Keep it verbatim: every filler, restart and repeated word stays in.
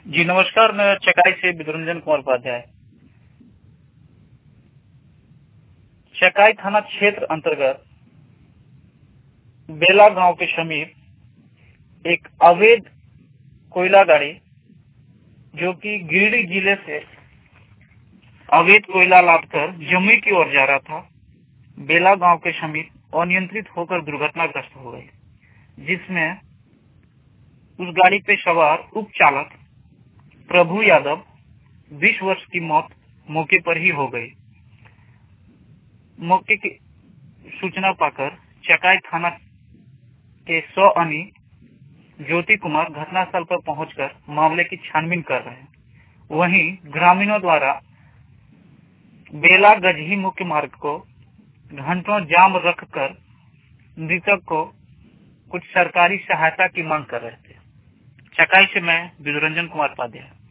जी नमस्कार, मैं चकाई से विदुरंजन कुमार उपाध्याय। चकाई थाना क्षेत्र अंतर्गत बेला गांव के समीप एक अवैध कोयला गाड़ी जो कि गिरिडीह जिले से अवैध कोयला लादकर जमुई की ओर जा रहा था, बेला गांव के समीप अनियंत्रित होकर दुर्घटनाग्रस्त हो गई, जिसमें उस गाड़ी पे सवार उप चालक प्रभु यादव बीस वर्ष की मौत मौके पर ही हो गई। मौके की सूचना पाकर चकाई थाना के सौ अनि ज्योति कुमार घटनास्थल पर पहुंचकर मामले की छानबीन कर रहे हैं। वहीं ग्रामीणों द्वारा बेला गजही मुख्य मार्ग को घंटों जाम रखकर मृतक को कुछ सरकारी सहायता की मांग कर रहे थे। चकाई से मैं विदुरंजन कुमार उपाध्याय।